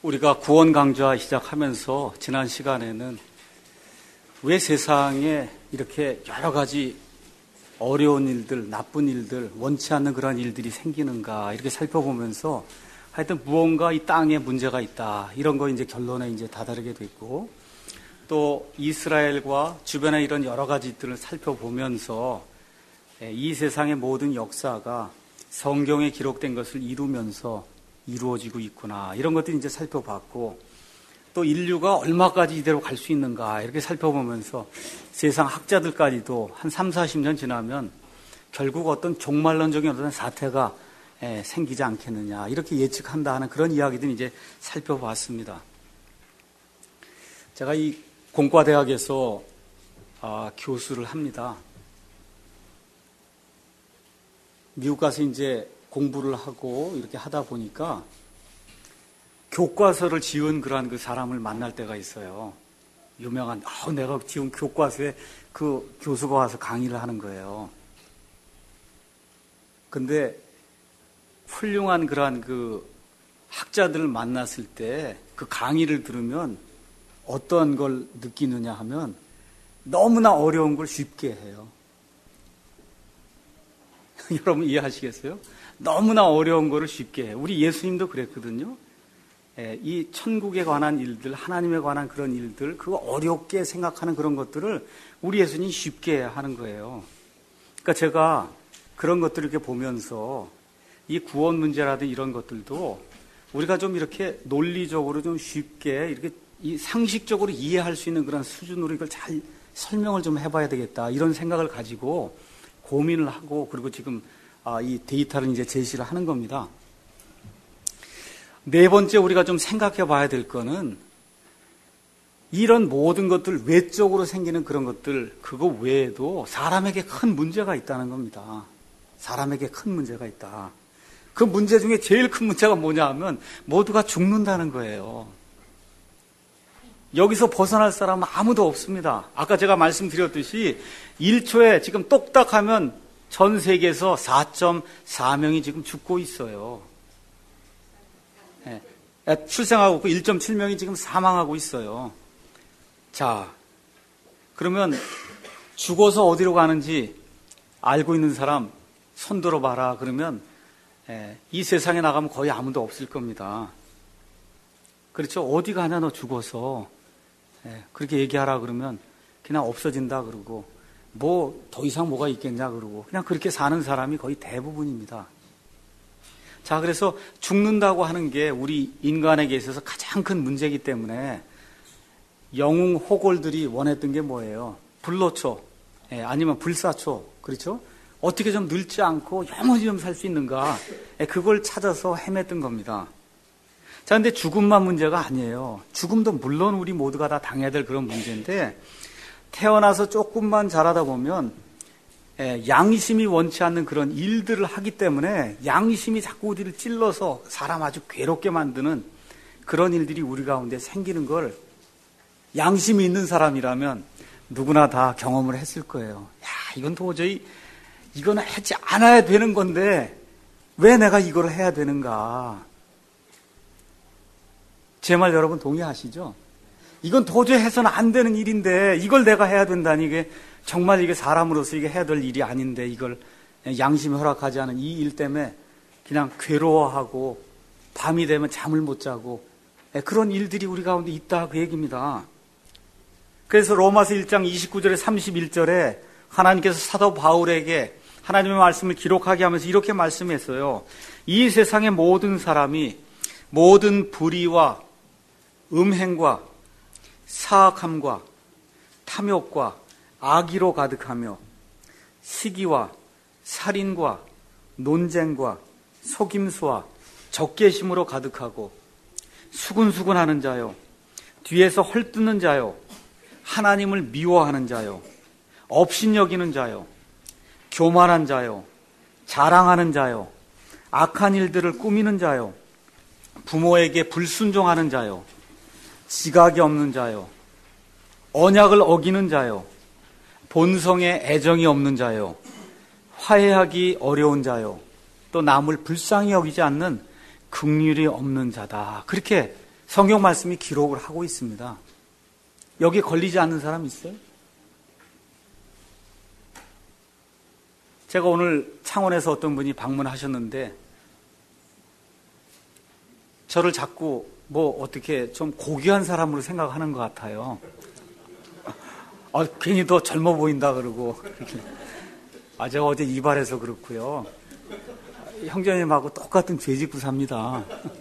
우리가 구원 강좌 시작하면서 지난 시간에는 왜 세상에 이렇게 여러 가지 어려운 일들, 나쁜 일들, 원치 않는 그런 일들이 생기는가 이렇게 살펴보면서 하여튼 무언가 이 땅에 문제가 있다 이런 거 이제 결론에 이제 다다르게 됐고, 또 이스라엘과 주변의 이런 여러 가지들을 살펴보면서 이 세상의 모든 역사가 성경에 기록된 것을 이루면서 이루어지고 있구나 이런 것들 이제 살펴봤고, 또 인류가 얼마까지 이대로 갈 수 있는가 이렇게 살펴보면서 세상 학자들까지도 한 3, 40년 지나면 결국 어떤 종말론적인 어떤 사태가 생기지 않겠느냐 이렇게 예측한다 하는 그런 이야기들 이제 살펴봤습니다. 제가 이 공과대학에서 교수를 합니다. 미국 가서 이제 공부를 하고 이렇게 하다 보니까 교과서를 지은 그러한 그 사람을 만날 때가 있어요. 유명한, 내가 지은 교과서에 그 교수가 와서 강의를 하는 거예요. 근데 훌륭한 그러한 그 학자들을 만났을 때 그 강의를 들으면 어떤 걸 느끼느냐 하면 너무나 어려운 걸 쉽게 해요. 여러분 이해하시겠어요? 너무나 어려운 거를 쉽게 해요. 우리 예수님도 그랬거든요. 이 천국에 관한 일들, 하나님에 관한 그런 일들, 그거 어렵게 생각하는 그런 것들을 우리 예수님이 쉽게 하는 거예요. 그러니까 제가 그런 것들을 이렇게 보면서 이 구원 문제라든 이런 것들도 우리가 좀 이렇게 논리적으로 좀 쉽게 이렇게 이 상식적으로 이해할 수 있는 그런 수준으로 이걸 잘 설명을 좀 해봐야 되겠다 이런 생각을 가지고 고민을 하고, 그리고 지금 이 데이터를 이제 제시를 하는 겁니다. 네 번째 우리가 좀 생각해 봐야 될 거는 이런 모든 것들 외적으로 생기는 그런 것들 그거 외에도 사람에게 큰 문제가 있다는 겁니다. 사람에게 큰 문제가 있다. 그 문제 중에 제일 큰 문제가 뭐냐 하면 모두가 죽는다는 거예요. 여기서 벗어날 사람은 아무도 없습니다. 아까 제가 말씀드렸듯이 1초에 지금 똑딱하면 전 세계에서 4.4명이 지금 죽고 있어요. 출생하고 있고 1.7명이 지금 사망하고 있어요. 자, 그러면 죽어서 어디로 가는지 알고 있는 사람 손 들어봐라 그러면 이 세상에 나가면 거의 아무도 없을 겁니다. 그렇죠? 어디 가냐 너 죽어서. 그렇게 얘기하라 그러면 그냥 없어진다 그러고, 뭐 더 이상 뭐가 있겠냐 그러고 그냥 그렇게 사는 사람이 거의 대부분입니다. 자, 그래서 죽는다고 하는 게 우리 인간에게 있어서 가장 큰 문제이기 때문에 영웅 호골들이 원했던 게 뭐예요? 불로초, 아니면 불사초, 그렇죠? 어떻게 좀 늙지 않고 영원히 좀 살 수 있는가, 그걸 찾아서 헤맸던 겁니다. 자, 근데 죽음만 문제가 아니에요. 죽음도 물론 우리 모두가 다 당해야 될 그런 문제인데, 태어나서 조금만 자라다 보면 양심이 원치 않는 그런 일들을 하기 때문에 양심이 자꾸 우리를 찔러서 사람 아주 괴롭게 만드는 그런 일들이 우리 가운데 생기는 걸 양심이 있는 사람이라면 누구나 다 경험을 했을 거예요. 야, 이건 도저히 이건 하지 않아야 되는 건데 왜 내가 이걸 해야 되는가? 제 말 여러분 동의하시죠? 이건 도저히 해서는 안 되는 일인데 이걸 내가 해야 된다니, 이게 정말 이게 사람으로서 이게 해야 될 일이 아닌데 이걸 양심이 허락하지 않은 이 일 때문에 그냥 괴로워하고 밤이 되면 잠을 못 자고 그런 일들이 우리 가운데 있다 그 얘기입니다. 그래서 로마서 1장 29절에 31절에 하나님께서 사도 바울에게 하나님의 말씀을 기록하게 하면서 이렇게 말씀했어요. 이 세상의 모든 사람이 모든 불의와 음행과 사악함과 탐욕과 악의로 가득하며 시기와 살인과 논쟁과 속임수와 적개심으로 가득하고 수군수군하는 자요, 뒤에서 헐뜯는 자요, 하나님을 미워하는 자요, 업신여기는 자요, 교만한 자요, 자랑하는 자요, 악한 일들을 꾸미는 자요, 부모에게 불순종하는 자요, 지각이 없는 자요, 언약을 어기는 자요, 본성에 애정이 없는 자요, 화해하기 어려운 자요, 또 남을 불쌍히 여기지 않는 긍휼이 없는 자다. 그렇게 성경 말씀이 기록을 하고 있습니다. 여기에 걸리지 않는 사람 있어요? 제가 오늘 창원에서 어떤 분이 방문하셨는데 저를 자꾸 어떻게 좀 고귀한 사람으로 생각하는 것 같아요. 괜히 더 젊어 보인다 그러고. 제가 어제 이발해서 그렇고요. 형제님하고 똑같은 죄 짓고 삽니다.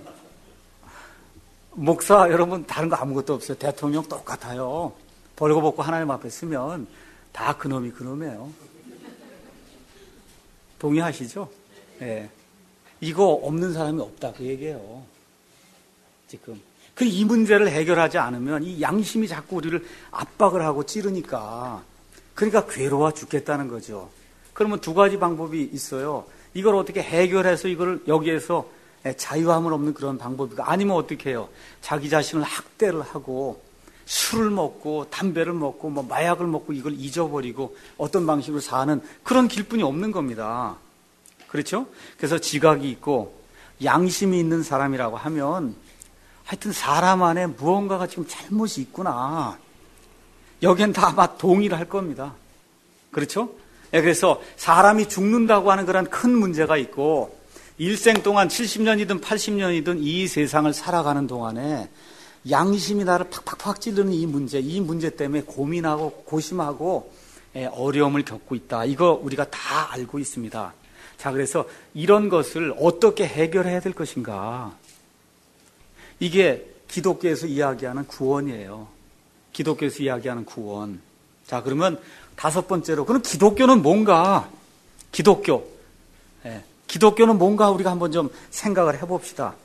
목사 여러분 다른 거 아무것도 없어요. 대통령 똑같아요. 벌거벗고 하나님 앞에 쓰면 다 그놈이 그놈이에요. 동의하시죠? 네. 이거 없는 사람이 없다 그 얘기예요. 지금 이 문제를 해결하지 않으면 이 양심이 자꾸 우리를 압박을 하고 찌르니까 그러니까 괴로워 죽겠다는 거죠. 그러면 두 가지 방법이 있어요. 이걸 어떻게 해결해서 이걸 여기에서 자유함을 없는 그런 방법이고 아니면 어떻게 해요? 자기 자신을 학대를 하고 술을 먹고 담배를 먹고 마약을 먹고 이걸 잊어버리고 어떤 방식으로 사는 그런 길뿐이 없는 겁니다. 그렇죠? 그래서 지각이 있고 양심이 있는 사람이라고 하면 하여튼 사람 안에 무언가가 지금 잘못이 있구나. 여기엔 다 아마 동의를 할 겁니다. 그렇죠? 그래서 사람이 죽는다고 하는 그런 큰 문제가 있고 일생 동안 70년이든 80년이든 이 세상을 살아가는 동안에 양심이 나를 팍팍팍 찌르는 이 문제 때문에 고민하고 고심하고 어려움을 겪고 있다. 이거 우리가 다 알고 있습니다. 자, 그래서 이런 것을 어떻게 해결해야 될 것인가? 이게 기독교에서 이야기하는 구원이에요. 기독교에서 이야기하는 구원. 자, 그러면 다섯 번째로, 그럼 기독교는 뭔가? 기독교는 뭔가 우리가 한번 좀 생각을 해봅시다.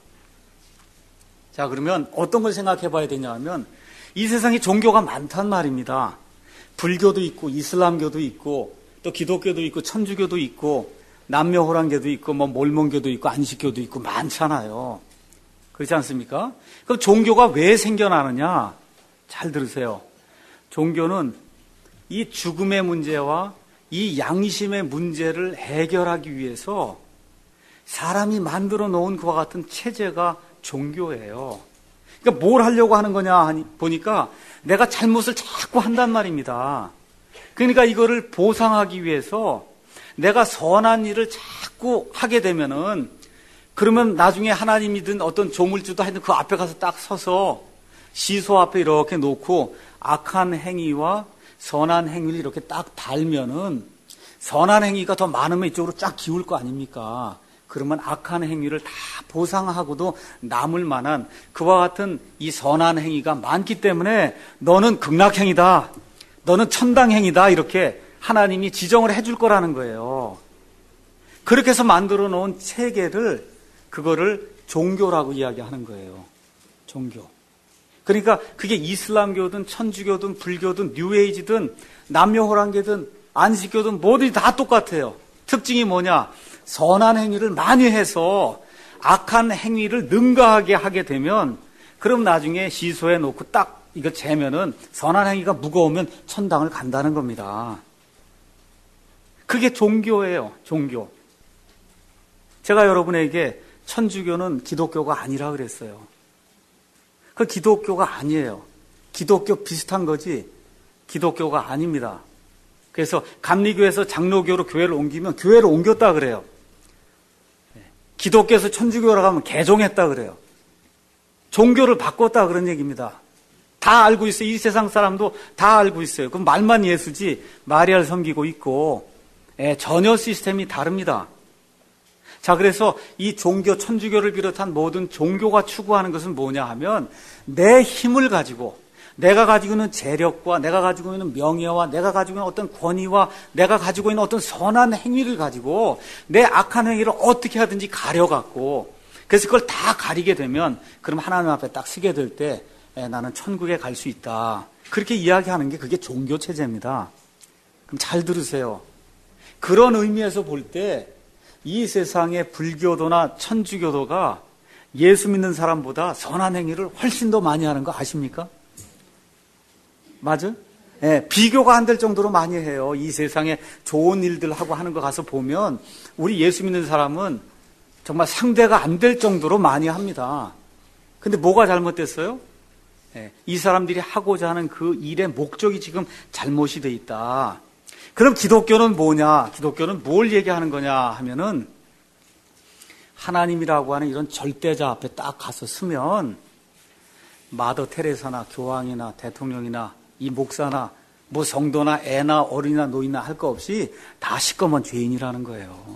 자, 그러면 어떤 걸 생각해 봐야 되냐 하면 이 세상에 종교가 많단 말입니다. 불교도 있고 이슬람교도 있고 또 기독교도 있고 천주교도 있고 남녀호랑교도 있고 몰몬교도 있고 안식교도 있고 많잖아요. 그렇지 않습니까? 그럼 종교가 왜 생겨나느냐? 잘 들으세요. 종교는 이 죽음의 문제와 이 양심의 문제를 해결하기 위해서 사람이 만들어 놓은 그와 같은 체제가 종교예요. 그러니까 뭘 하려고 하는 거냐 보니까 내가 잘못을 자꾸 한단 말입니다. 그러니까 이거를 보상하기 위해서 내가 선한 일을 자꾸 하게 되면은 그러면 나중에 하나님이든 어떤 조물주도 하여튼 그 앞에 가서 딱 서서 시소 앞에 이렇게 놓고 악한 행위와 선한 행위를 이렇게 딱 달면은 선한 행위가 더 많으면 이쪽으로 쫙 기울 거 아닙니까? 그러면 악한 행위를 다 보상하고도 남을 만한 그와 같은 이 선한 행위가 많기 때문에 너는 극락행위다. 너는 천당행위다. 이렇게 하나님이 지정을 해줄 거라는 거예요. 그렇게 해서 만들어 놓은 체계를 그거를 종교라고 이야기하는 거예요. 종교. 그러니까 그게 이슬람교든 천주교든 불교든 뉴에이지든 남녀호랑교든 안식교든 뭐든지 다 똑같아요. 특징이 뭐냐? 선한 행위를 많이 해서 악한 행위를 능가하게 하게 되면 그럼 나중에 시소에 놓고 딱 이거 재면은 선한 행위가 무거우면 천당을 간다는 겁니다. 그게 종교예요. 종교. 제가 여러분에게 천주교는 기독교가 아니라 그랬어요. 그 기독교가 아니에요. 기독교 비슷한 거지 기독교가 아닙니다. 그래서 감리교에서 장로교로 교회를 옮기면 교회를 옮겼다 그래요. 기독교에서 천주교로 가면 개종했다 그래요. 종교를 바꿨다 그런 얘기입니다. 다 알고 있어요. 이 세상 사람도 다 알고 있어요. 그럼 말만 예수지 마리아를 섬기고 있고 전혀 시스템이 다릅니다. 자, 그래서 이 종교, 천주교를 비롯한 모든 종교가 추구하는 것은 뭐냐 하면 내 힘을 가지고 내가 가지고 있는 재력과 내가 가지고 있는 명예와 내가 가지고 있는 어떤 권위와 내가 가지고 있는 어떤 선한 행위를 가지고 내 악한 행위를 어떻게 하든지 가려갖고 그래서 그걸 다 가리게 되면 그럼 하나님 앞에 딱 서게 될 때 나는 천국에 갈 수 있다. 그렇게 이야기하는 게 그게 종교 체제입니다. 그럼 잘 들으세요. 그런 의미에서 볼 때 이 세상의 불교도나 천주교도가 예수 믿는 사람보다 선한 행위를 훨씬 더 많이 하는 거 아십니까? 맞아? 비교가 안 될 정도로 많이 해요. 이 세상에 좋은 일들 하고 하는 거 가서 보면 우리 예수 믿는 사람은 정말 상대가 안 될 정도로 많이 합니다. 근데 뭐가 잘못됐어요? 이 사람들이 하고자 하는 그 일의 목적이 지금 잘못이 돼 있다. 그럼 기독교는 뭐냐? 기독교는 뭘 얘기하는 거냐 하면은 하나님이라고 하는 이런 절대자 앞에 딱 가서 서면 마더 테레사나 교황이나 대통령이나 이 목사나 뭐 성도나 애나 어린이나 노인이나 할 거 없이 다 시꺼먼 죄인이라는 거예요.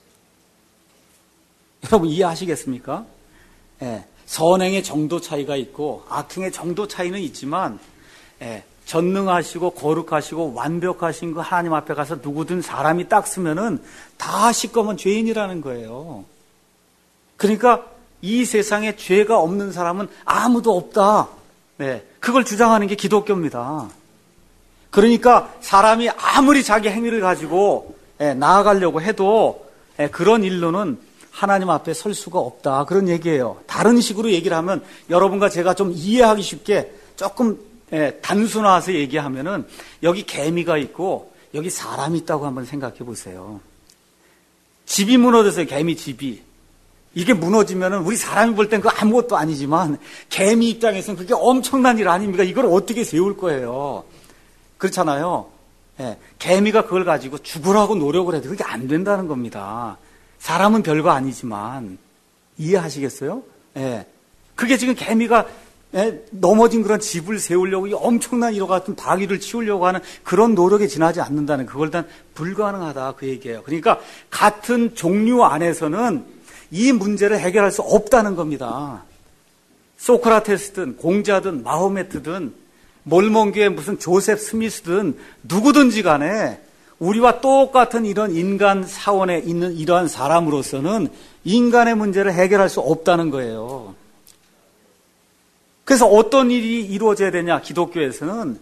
여러분 이해하시겠습니까? 선행의 정도 차이가 있고 악행의 정도 차이는 있지만 전능하시고 거룩하시고 완벽하신 그 하나님 앞에 가서 누구든 사람이 딱 쓰면은 다 시꺼먼 죄인이라는 거예요. 그러니까 이 세상에 죄가 없는 사람은 아무도 없다. 그걸 주장하는 게 기독교입니다. 그러니까 사람이 아무리 자기 행위를 가지고 나아가려고 해도 그런 일로는 하나님 앞에 설 수가 없다. 그런 얘기예요. 다른 식으로 얘기를 하면 여러분과 제가 좀 이해하기 쉽게 조금 단순화해서 얘기하면은 여기 개미가 있고 여기 사람이 있다고 한번 생각해 보세요. 집이 무너졌어요. 개미 집이. 이게 무너지면은 우리 사람이 볼 땐 그거 아무것도 아니지만 개미 입장에서는 그게 엄청난 일 아닙니까? 이걸 어떻게 세울 거예요? 그렇잖아요. 개미가 그걸 가지고 죽으라고 노력을 해도 그게 안 된다는 겁니다. 사람은 별거 아니지만 이해하시겠어요? 그게 지금 개미가 넘어진 그런 집을 세우려고 이 엄청난 이와 같은 바위를 치우려고 하는 그런 노력에 지나지 않는다는 그걸 단 불가능하다 그 얘기예요. 그러니까 같은 종류 안에서는 이 문제를 해결할 수 없다는 겁니다. 소크라테스든 공자든 마호메트든 몰몬교의 무슨 조셉 스미스든 누구든지 간에 우리와 똑같은 이런 인간 사원에 있는 이러한 사람으로서는 인간의 문제를 해결할 수 없다는 거예요. 그래서 어떤 일이 이루어져야 되냐? 기독교에서는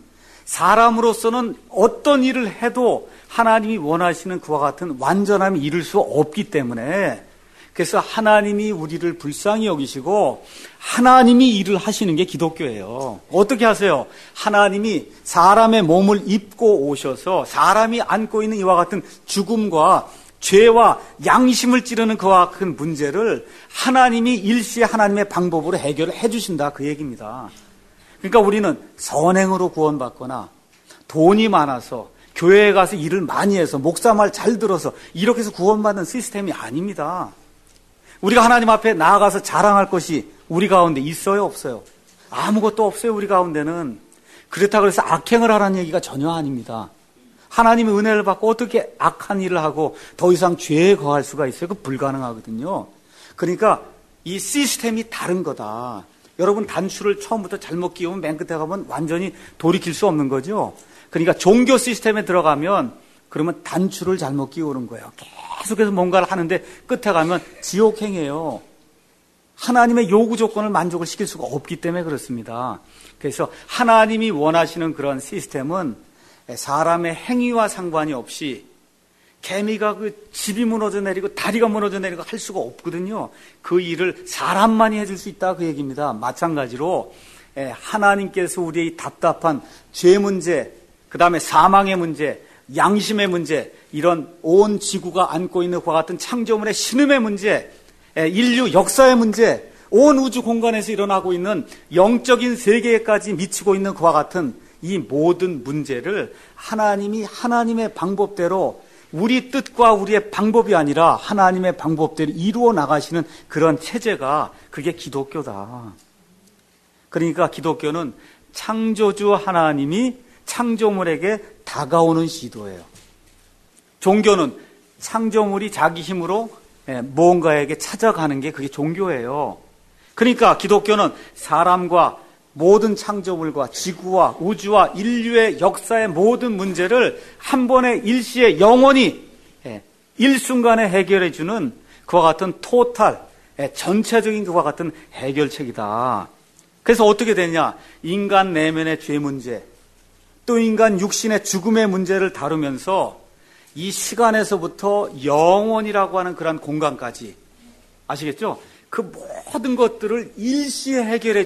사람으로서는 어떤 일을 해도 하나님이 원하시는 그와 같은 완전함이 이룰 수 없기 때문에 그래서 하나님이 우리를 불쌍히 여기시고 하나님이 일을 하시는 게 기독교예요. 어떻게 하세요? 하나님이 사람의 몸을 입고 오셔서 사람이 안고 있는 이와 같은 죽음과 죄와 양심을 찌르는 그와 같은 문제를 하나님이 일시에 하나님의 방법으로 해결을 해주신다 그 얘기입니다. 그러니까 우리는 선행으로 구원받거나 돈이 많아서 교회에 가서 일을 많이 해서 목사 말 잘 들어서 이렇게 해서 구원받는 시스템이 아닙니다. 우리가 하나님 앞에 나아가서 자랑할 것이 우리 가운데 있어요, 없어요? 아무것도 없어요, 우리 가운데는. 그렇다고 해서 악행을 하라는 얘기가 전혀 아닙니다. 하나님의 은혜를 받고 어떻게 악한 일을 하고 더 이상 죄에 거할 수가 있어요? 그 불가능하거든요. 그러니까 이 시스템이 다른 거다. 여러분 단추를 처음부터 잘못 끼우면 맨 끝에 가면 완전히 돌이킬 수 없는 거죠. 그러니까 종교 시스템에 들어가면 그러면 단추를 잘못 끼우는 거예요. 계속해서 뭔가를 하는데 끝에 가면 지옥행이에요. 하나님의 요구 조건을 만족을 시킬 수가 없기 때문에 그렇습니다. 그래서 하나님이 원하시는 그런 시스템은 사람의 행위와 상관이 없이 개미가 그 집이 무너져 내리고 다리가 무너져 내리고 할 수가 없거든요. 그 일을 사람만이 해줄 수 있다 그 얘기입니다. 마찬가지로 하나님께서 우리의 답답한 죄 문제, 그 다음에 사망의 문제, 양심의 문제, 이런 온 지구가 안고 있는 그와 같은 창조물의 신음의 문제, 인류 역사의 문제, 온 우주 공간에서 일어나고 있는 영적인 세계까지 미치고 있는 그와 같은 이 모든 문제를 하나님이 하나님의 방법대로 우리 뜻과 우리의 방법이 아니라 하나님의 방법대로 이루어 나가시는 그런 체제가 그게 기독교다. 그러니까 기독교는 창조주 하나님이 창조물에게 다가오는 시도예요. 종교는 창조물이 자기 힘으로 무언가에게 찾아가는 게 그게 종교예요. 그러니까 기독교는 사람과 모든 창조물과 지구와 우주와 인류의 역사의 모든 문제를 한 번에 일시에 영원히 일순간에 해결해주는 그와 같은 토탈, 전체적인 그와 같은 해결책이다. 그래서 어떻게 되냐? 인간 내면의 죄 문제, 또 인간 육신의 죽음의 문제를 다루면서 이 시간에서부터 영원이라고 하는 그런 공간까지, 아시겠죠? 그 모든 것들을 일시에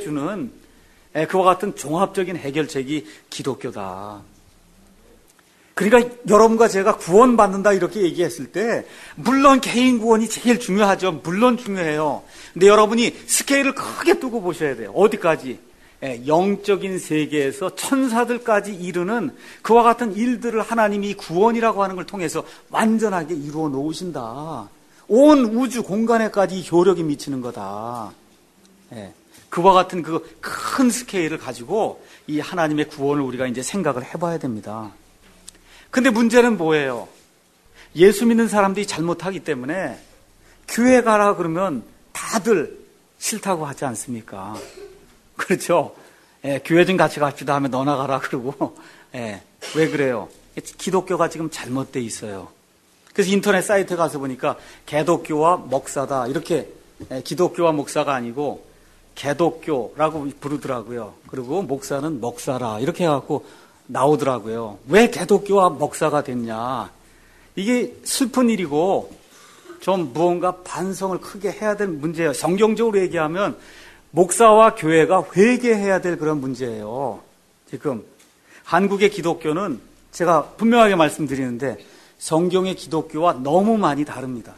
해결해주는 그와 같은 종합적인 해결책이 기독교다. 그러니까 여러분과 제가 구원받는다 이렇게 얘기했을 때 물론 개인 구원이 제일 중요하죠. 물론 중요해요. 근데 여러분이 스케일을 크게 두고 보셔야 돼요. 어디까지? 영적인 세계에서 천사들까지 이르는 그와 같은 일들을 하나님이 구원이라고 하는 걸 통해서 완전하게 이루어 놓으신다. 온 우주 공간에까지 효력이 미치는 거다. 그와 같은 그 큰 스케일을 가지고 이 하나님의 구원을 우리가 이제 생각을 해봐야 됩니다. 근데 문제는 뭐예요? 예수 믿는 사람들이 잘못하기 때문에 교회 가라 그러면 다들 싫다고 하지 않습니까? 그렇죠? 교회 좀 같이 갑시다 하면 너나 가라 그러고. 왜 그래요? 기독교가 지금 잘못돼 있어요. 그래서 인터넷 사이트에 가서 보니까 개독교와 목사다 이렇게, 기독교와 목사가 아니고 개독교라고 부르더라고요. 그리고 목사는 목사라 이렇게 해갖고 나오더라고요. 왜 개독교와 목사가 됐냐? 이게 슬픈 일이고 좀 무언가 반성을 크게 해야 될 문제예요. 성경적으로 얘기하면 목사와 교회가 회개해야 될 그런 문제예요. 지금 한국의 기독교는 제가 분명하게 말씀드리는데 성경의 기독교와 너무 많이 다릅니다.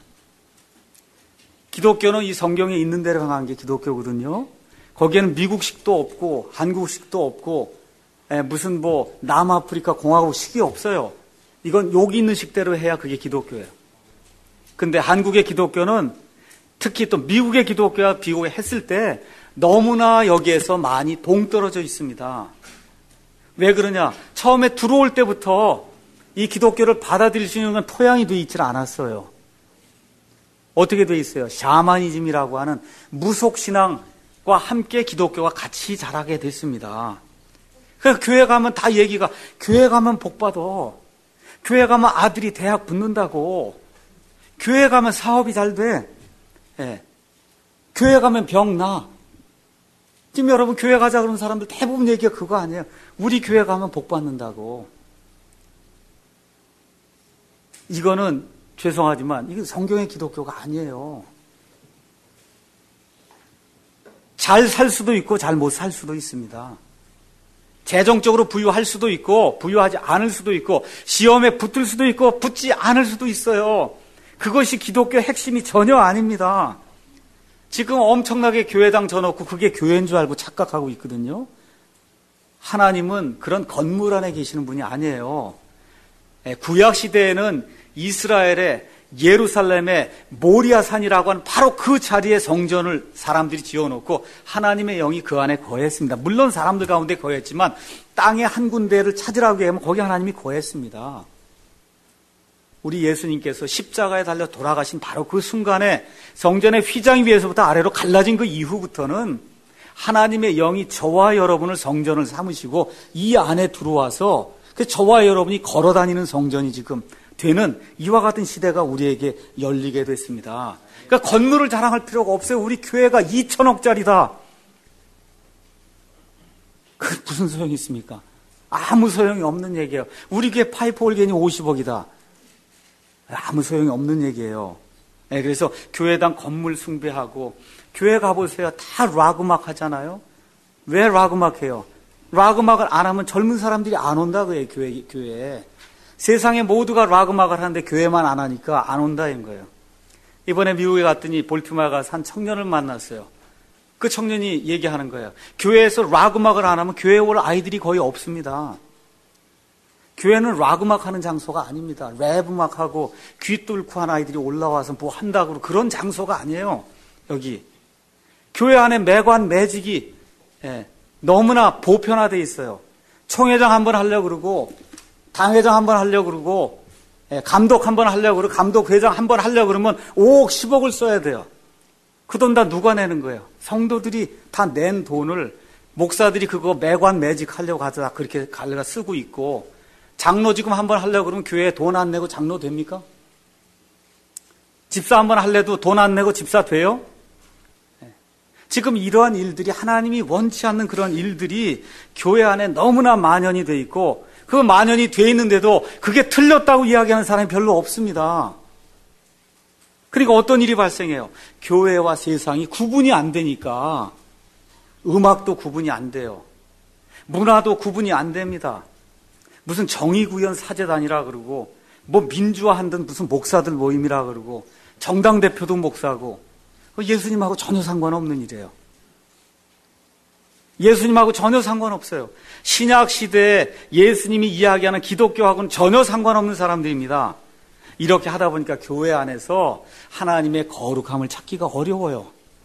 기독교는 이 성경에 있는 대로 행한 게 기독교거든요. 거기에는 미국식도 없고 한국식도 없고 무슨 뭐 남아프리카 공화국식이 없어요. 이건 여기 있는 식대로 해야 그게 기독교예요. 근데 한국의 기독교는 특히 또 미국의 기독교와 비교했을 때 너무나 여기에서 많이 동떨어져 있습니다. 왜 그러냐? 처음에 들어올 때부터 이 기독교를 받아들일 수 있는 토양이 되어 있질 않았어요. 어떻게 되어 있어요? 샤머니즘이라고 하는 무속신앙과 함께 기독교가 같이 자라게 됐습니다. 그래서 교회 가면 다 얘기가, 교회 가면 복 받아. 교회 가면 아들이 대학 붙는다고. 교회 가면 사업이 잘 돼. 교회 가면 병 나. 지금 여러분 교회 가자 그러는 사람들 대부분 얘기가 그거 아니에요. 우리 교회 가면 복 받는다고. 이거는 죄송하지만 이건 성경의 기독교가 아니에요. 잘 살 수도 있고 잘 못 살 수도 있습니다. 재정적으로 부유할 수도 있고 부유하지 않을 수도 있고 시험에 붙을 수도 있고 붙지 않을 수도 있어요. 그것이 기독교의 핵심이 전혀 아닙니다. 지금 엄청나게 교회당 져놓고 그게 교회인 줄 알고 착각하고 있거든요. 하나님은 그런 건물 안에 계시는 분이 아니에요. 구약 시대에는 이스라엘의 예루살렘의 모리아산이라고 하는 바로 그 자리에 성전을 사람들이 지어놓고 하나님의 영이 그 안에 거했습니다. 물론 사람들 가운데 거했지만 땅의 한 군데를 찾으라고 하면 거기 하나님이 거했습니다. 우리 예수님께서 십자가에 달려 돌아가신 바로 그 순간에 성전의 휘장 위에서부터 아래로 갈라진 그 이후부터는 하나님의 영이 저와 여러분을 성전을 삼으시고 이 안에 들어와서 저와 여러분이 걸어다니는 성전이 지금 되는 이와 같은 시대가 우리에게 열리게 됐습니다. 그러니까 건물을 자랑할 필요가 없어요. 우리 교회가 2천억짜리다. 그 무슨 소용이 있습니까? 아무 소용이 없는 얘기예요. 우리 교회 파이프 올겐이 50억이다. 아무 소용이 없는 얘기예요. 그래서 교회당 건물 숭배하고 교회 가보세요. 다 락 음악 하잖아요. 왜 락 음악 해요? 락 음악을 안 하면 젊은 사람들이 안 온다고 해요. 교회에. 세상에 모두가 락 음악을 하는데 교회만 안 하니까 안 온다는 거예요. 이번에 미국에 갔더니 볼티모어에 가서 한 청년을 만났어요. 그 청년이 얘기하는 거예요. 교회에서 락 음악을 안 하면 교회에 올 아이들이 거의 없습니다. 교회는 락 음악 하는 장소가 아닙니다. 랩 음악하고 귀 뚫고 한 아이들이 올라와서 뭐 한다고 그런 장소가 아니에요. 여기. 교회 안에 매관, 매직이 너무나 보편화되어 있어요. 총회장 한번 하려고 그러고 당회장 한번 하려고 그러고 감독 한번 하려고 그러고 감독회장 한번 하려고 그러면 5억, 10억을 써야 돼요. 그 돈 다 누가 내는 거예요? 성도들이 다 낸 돈을 목사들이 그거 매관, 매직 하려고 하다 그렇게 갈래가 쓰고 있고 장로 지금 한번 하려고 그러면 교회에 돈 안 내고 장로 됩니까? 집사 한번 할래도 돈 안 내고 집사 돼요? 지금 이러한 일들이 하나님이 원치 않는 그런 일들이 교회 안에 너무나 만연이 돼 있고 그 만연이 돼 있는데도 그게 틀렸다고 이야기하는 사람이 별로 없습니다. 그러니까 어떤 일이 발생해요? 교회와 세상이 구분이 안 되니까 음악도 구분이 안 돼요. 문화도 구분이 안 됩니다. 무슨 정의구현 사재단이라 그러고 뭐 민주화한다는 무슨 목사들 모임이라 그러고 정당 대표도 목사고 예수님하고 전혀 상관없는 일이에요. 예수님하고 전혀 상관없어요. 신약 시대에 예수님이 이야기하는 기독교하고는 전혀 상관없는 사람들입니다. 이렇게 하다 보니까 교회 안에서 하나님의 거룩함을 찾기가 어려워요.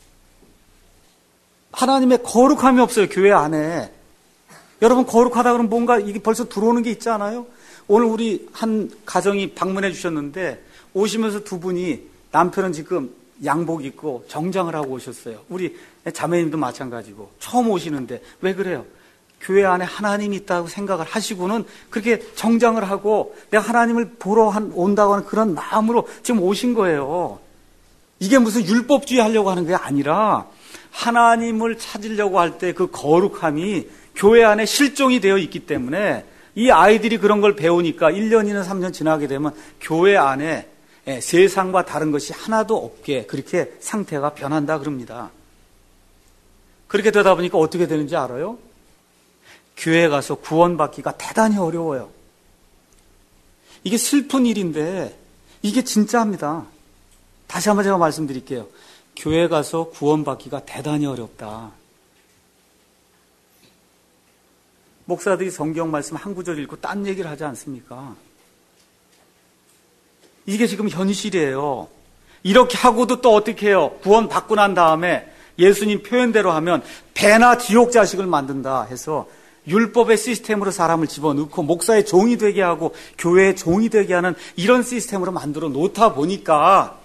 하나님의 거룩함이 없어요, 교회 안에. 여러분, 거룩하다 그러면 뭔가 이게 벌써 들어오는 게 있지 않아요? 오늘 우리 한 가정이 방문해 주셨는데 오시면서 두 분이 남편은 지금 양복 입고 정장을 하고 오셨어요. 우리 자매님도 마찬가지고 처음 오시는데 왜 그래요? 교회 안에 하나님이 있다고 생각을 하시고는 그렇게 정장을 하고 내가 하나님을 보러 온다고 하는 그런 마음으로 지금 오신 거예요. 이게 무슨 율법주의 하려고 하는 게 아니라 하나님을 찾으려고 할 때 그 거룩함이 교회 안에 실종이 되어 있기 때문에 이 아이들이 그런 걸 배우니까 1년이나 3년 지나게 되면 교회 안에 세상과 다른 것이 하나도 없게 그렇게 상태가 변한다 그럽니다. 그렇게 되다 보니까 어떻게 되는지 알아요? 교회에 가서 구원받기가 대단히 어려워요. 이게 슬픈 일인데 이게 진짜입니다. 다시 한번 제가 말씀드릴게요. 교회에 가서 구원받기가 대단히 어렵다. 목사들이 성경 말씀 한 구절 읽고 딴 얘기를 하지 않습니까? 이게 지금 현실이에요. 이렇게 하고도 또 어떻게 해요? 구원 받고 난 다음에 예수님 표현대로 하면 배나 지옥 자식을 만든다 해서 율법의 시스템으로 사람을 집어넣고 목사의 종이 되게 하고 교회의 종이 되게 하는 이런 시스템으로 만들어 놓다 보니까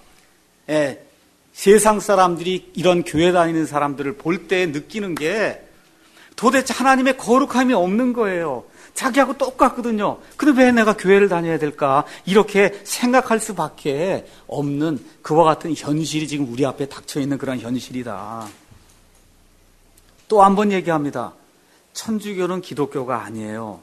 세상 사람들이 이런 교회 다니는 사람들을 볼 때 느끼는 게 도대체 하나님의 거룩함이 없는 거예요. 자기하고 똑같거든요. 근데 왜 내가 교회를 다녀야 될까? 이렇게 생각할 수밖에 없는 그와 같은 현실이 지금 우리 앞에 닥쳐있는 그런 현실이다. 또 한 번 얘기합니다. 천주교는 기독교가 아니에요.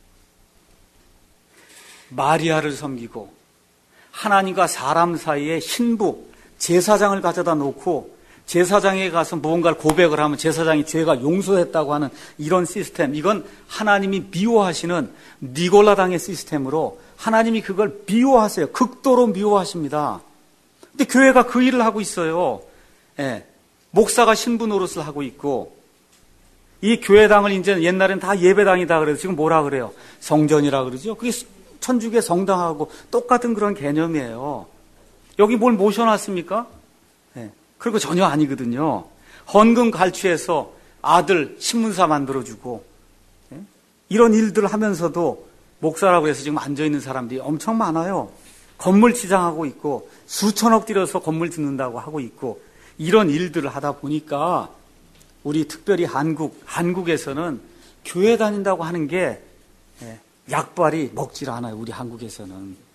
마리아를 섬기고 하나님과 사람 사이에 신부, 제사장을 가져다 놓고 제사장에 가서 무언가를 고백을 하면 제사장이 죄가 용서했다고 하는 이런 시스템, 이건 하나님이 미워하시는 니골라당의 시스템으로 하나님이 그걸 미워하세요. 극도로 미워하십니다. 근데 교회가 그 일을 하고 있어요. 목사가 신부 노릇을 하고 있고 이 교회당을 이제 옛날엔 다 예배당이다 그래서 지금 뭐라 그래요? 성전이라 그러죠. 그게 천주교 성당하고 똑같은 그런 개념이에요. 여기 뭘 모셔놨습니까? 그리고 전혀 아니거든요. 헌금 갈취해서 아들 신문사 만들어주고 이런 일들을 하면서도 목사라고 해서 지금 앉아있는 사람들이 엄청 많아요. 건물 지장하고 있고 수천억 들여서 건물 짓는다고 하고 있고 이런 일들을 하다 보니까 우리 특별히 한국에서는 교회 다닌다고 하는 게 약발이 먹질 않아요. 우리 한국에서는.